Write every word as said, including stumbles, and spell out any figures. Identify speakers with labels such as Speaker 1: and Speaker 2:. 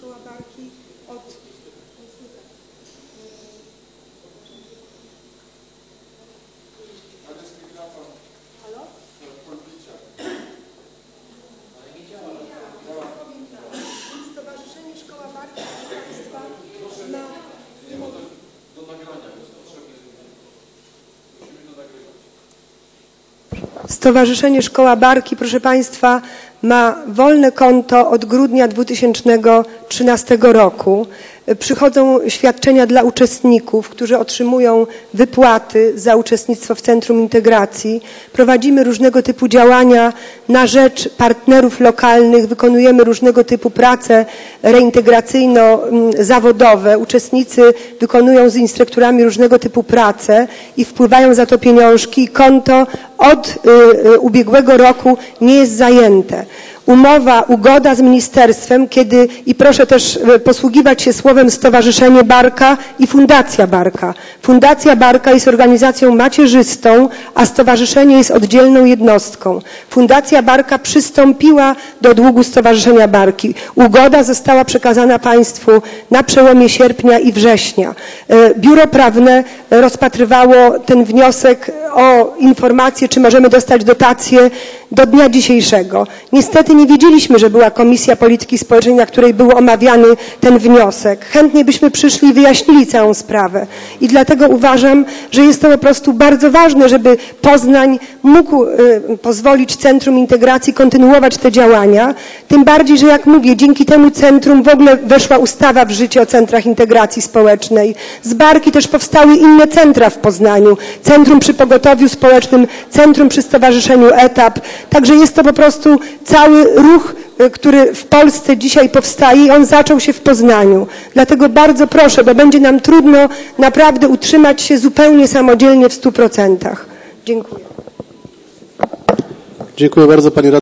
Speaker 1: Szkoła Barki od... Halo? Stowarzyszenie Szkoła Barki, proszę Państwa, ma...
Speaker 2: Do nagrania jest potrzebne. Musimy to nagrywać.
Speaker 1: Stowarzyszenie Szkoła Barki, proszę Państwa, ma wolne konto od grudnia dwa tysiące trzynastego roku. Przychodzą świadczenia dla uczestników, którzy otrzymują wypłaty za uczestnictwo w Centrum Integracji. Prowadzimy różnego typu działania na rzecz partnerów lokalnych, wykonujemy różnego typu prace reintegracyjno-zawodowe. Uczestnicy wykonują z instruktorami różnego typu prace i wpływają za to pieniążki. Konto od y, y, ubiegłego roku nie jest zajęte. Umowa, ugoda z ministerstwem, kiedy, i proszę też posługiwać się słowem Stowarzyszenie Barka i Fundacja Barka. Fundacja Barka jest organizacją macierzystą, a stowarzyszenie jest oddzielną jednostką. Fundacja Barka przystąpiła do długu Stowarzyszenia Barki. Ugoda została przekazana Państwu na przełomie sierpnia i września. Biuro Prawne rozpatrywało ten wniosek o informację, czy możemy dostać dotację do dnia dzisiejszego. Niestety nie wiedzieliśmy, że była Komisja Polityki Społecznej, na której był omawiany ten wniosek. Chętnie byśmy przyszli i wyjaśnili całą sprawę. I dlatego uważam, że jest to po prostu bardzo ważne, żeby Poznań mógł y, pozwolić Centrum Integracji kontynuować te działania. Tym bardziej, że jak mówię, dzięki temu centrum w ogóle weszła ustawa w życie o centrach integracji społecznej. Z Barki też powstały inne centra w Poznaniu. Centrum przy Pogotowiu Społecznym, Centrum przy Stowarzyszeniu Etap. Także jest to po prostu cały ruch, który w Polsce dzisiaj powstaje i on zaczął się w Poznaniu. Dlatego bardzo proszę, bo będzie nam trudno naprawdę utrzymać się zupełnie samodzielnie w stu procentach. Dziękuję.
Speaker 3: Dziękuję bardzo Pani Radny.